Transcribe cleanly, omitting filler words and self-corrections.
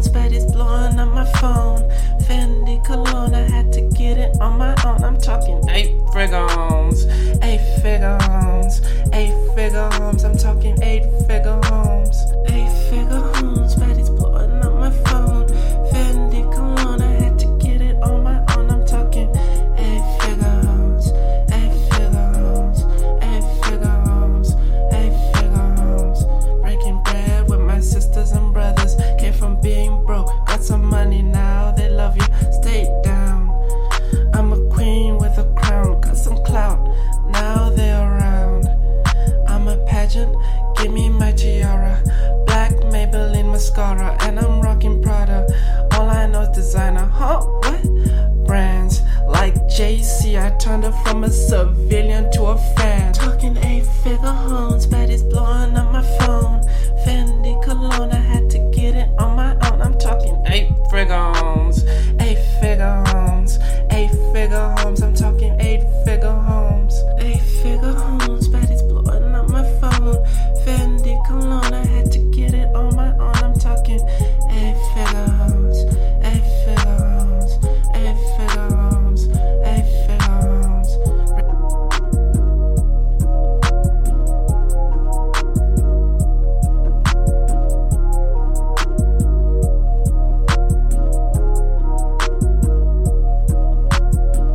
phones, baddies blowing up my phone. Fendi cologne, I had to get it on my own. I'm talking 8-figure homes, 8-figure homes, 8-figure homes. I'm talking 8-figure homes, 8-figure homes, baddies blowing up my phone. Fendi cologne, I had to get it on my own. I'm talking 8-figure homes, 8-figure homes, 8-figure homes, 8-figure homes. Breaking bread with my sisters and brothers. Came from being broke, got some money now. They love you, stay down. I'm a queen with a crown, got some clout, now they're around. I'm a pageant, give me my tiara. Black Maybelline mascara, and I'm rocking Prada. All I know is designer, huh? What? Brands like JC, I turned her from a servant